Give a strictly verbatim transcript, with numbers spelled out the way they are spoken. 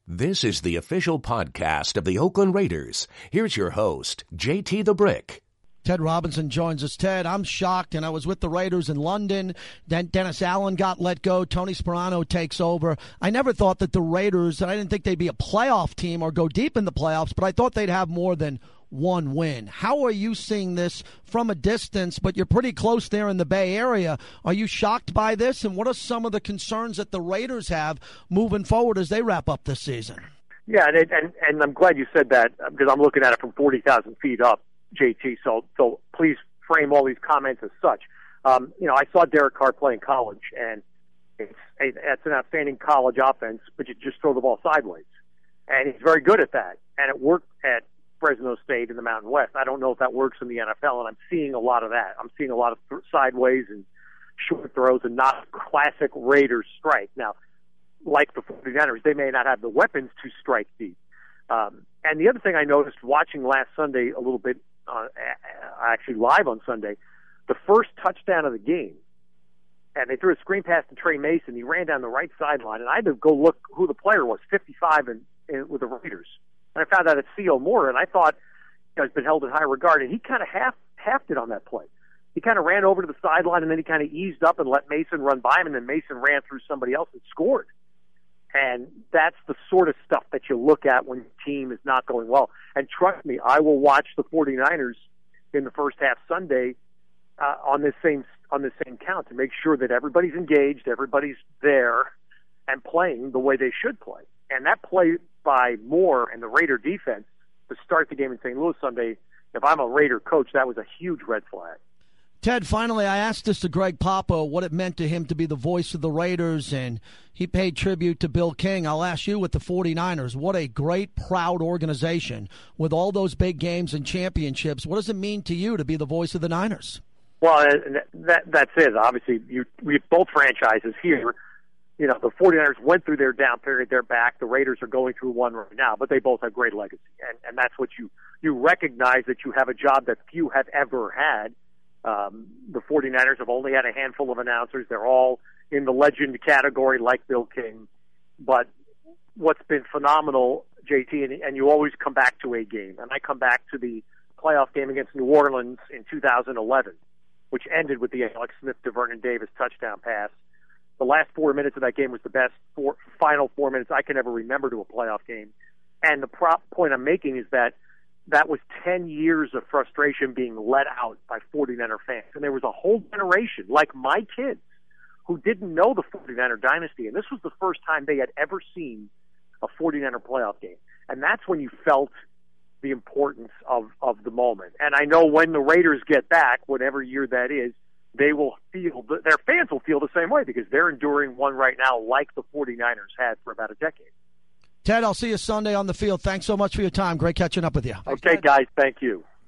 This is the official podcast of the Oakland Raiders. Here's your host, J T the Brick. Ted Robinson joins us. Ted, I'm shocked, and I was with the Raiders in London. Then Dennis Allen got let go. Tony Sparano takes over. I never thought that the Raiders, and I didn't think they'd be a playoff team or go deep in the playoffs, but I thought they'd have more than one win. How are you seeing this from a distance, but you're pretty close there in the Bay Area? Are you shocked by this, and what are some of the concerns that the Raiders have moving forward as they wrap up this season? Yeah, and and, and I'm glad you said that because I'm looking at it from forty thousand feet up, J T, so so please frame all these comments as such. Um, you know, I saw Derek Carr play in college, and it's, it's an outstanding college offense, but you just throw the ball sideways. And he's very good at that, and it worked at Fresno State in the Mountain West. I don't know if that works in the N F L, and I'm seeing a lot of that. I'm seeing a lot of th- sideways and short throws and not classic Raiders strike. Now, like the 49ers, they may not have the weapons to strike deep. Um, and the other thing I noticed watching last Sunday a little bit, uh, actually live on Sunday, the first touchdown of the game, and they threw a screen pass to Trey Mason. He ran down the right sideline, and I had to go look who the player was, fifty-five in, in, with the Raiders. And I found out it's C O. Moore, and I thought, you know, he's been held in high regard, and he kind of half halved it on that play. He kind of ran over to the sideline, and then he kind of eased up and let Mason run by him, and then Mason ran through somebody else and scored. And that's the sort of stuff that you look at when your team is not going well. And trust me, I will watch the 49ers in the first half Sunday uh, on this same on this same count to make sure that everybody's engaged, everybody's there, and playing the way they should play. And that play by Moore and the Raider defense to start the game in Saint Louis Sunday, if I'm a Raider coach, that was a huge red flag. Ted, finally, I asked this to Greg Papa, what it meant to him to be the voice of the Raiders, and he paid tribute to Bill King. I'll ask you with the 49ers, what a great, proud organization with all those big games and championships. What does it mean to you to be the voice of the Niners? Well, that that's it. Obviously, you, we have both franchises here. You know, the 49ers went through their down period. They're back. The Raiders are going through one right now, but they both have great legacy. And, and that's what you, you recognize that you have a job that few have ever had. Um, the 49ers have only had a handful of announcers. They're all in the legend category like Bill King. But what's been phenomenal, J T, and, and you always come back to a game. And I come back to the playoff game against New Orleans in two thousand eleven, which ended with the Alex Smith to Vernon Davis touchdown pass. The last four minutes of that game was the best four, final four minutes I can ever remember to a playoff game. And the prop point I'm making is that that was ten years of frustration being let out by 49er fans. And there was a whole generation, like my kids, who didn't know the 49er dynasty. And this was the first time they had ever seen a 49er playoff game. And that's when you felt the importance of, of the moment. And I know when the Raiders get back, whatever year that is, they will feel, their fans will feel the same way because they're enduring one right now like the 49ers had for about a decade. Ted, I'll see you Sunday on the field. Thanks so much for your time. Great catching up with you. Okay, guys. Thank you.